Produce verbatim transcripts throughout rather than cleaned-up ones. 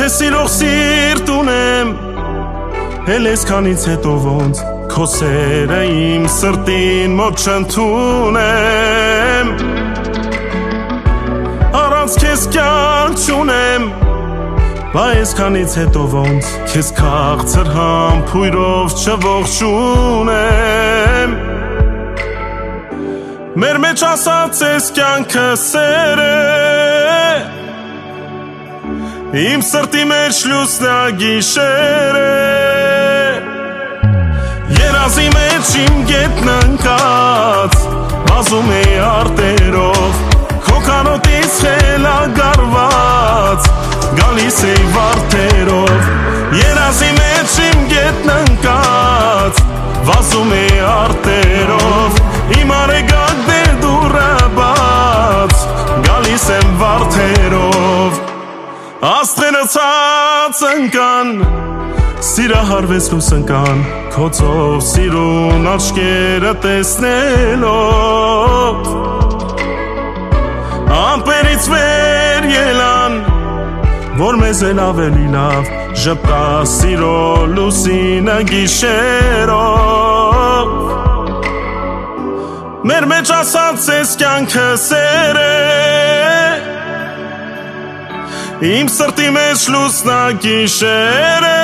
Քեզ սիրող սիրտ ունեմ, էլ այսքանից հետո ոնց քո սերը իմ սրտին մոտ չընդունեմ, առանց քեզ կյանք չունեմ, բա այսքանից հետո ոնց քեզ քաղցր համբույրով չողջունեմ, մեր մեջ ասած ես կյանքը սեր է, իմ սրտի մեջ լուսնագիշեր է, երազի մեջ իմ գետն ընկած, վազում է արտերով, քո կանոտից խելագարված, գալիս է վարդերով, երազի մեջ իմ գետն ընկած, վազում է արտերով, իմ արեգակ դեր դուրը բաց, գալիս եմ վարդերով, աստղերը ցած ընկան, սիրահարվեց լույս ընկան, քո ծով սիրուն աչքերը տեսնելով, ամպերից վեր ելան, որ մեզ էլ ավելի լավ ժպտա սիրո լուսինը գիշերով, մեր մեջ ասած ես կյանքը սեր է, իմ սրտի մեջ լուսնագիշեր է,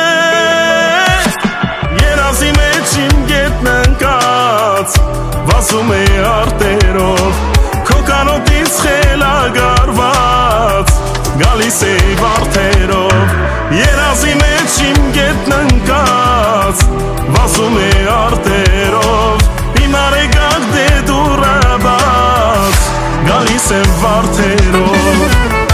երազի մեջ իմ գետն ընկած, վազում է արտերով, քո կանոտից խելագարված, գալիս է վարդերով, երազի մեջ իմ գետն ընկած, վազում է արտերով, իմ արեգակ դե դուրը բաց, գալիս եմ վարդերով,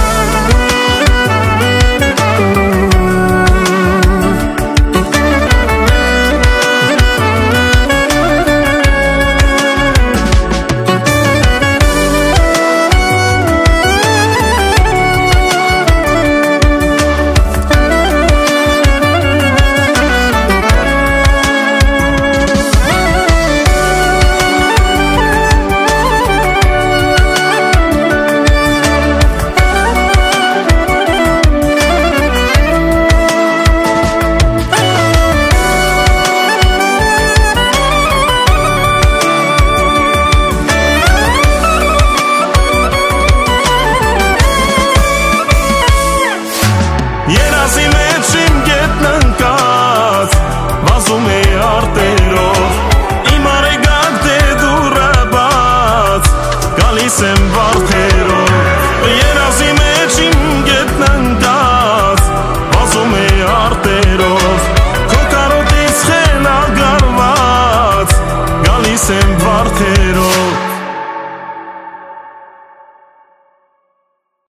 երազի մեջ իմ գետն ընկած, վազում է արտերով, իմ արեգակ դե դուրը բաց, գալիս եմ վարդերով, երազի մեջ իմ գետն ընկած, վազում է արտերով, քո կանոտից խելագարված, գալիս եմ վարդերով,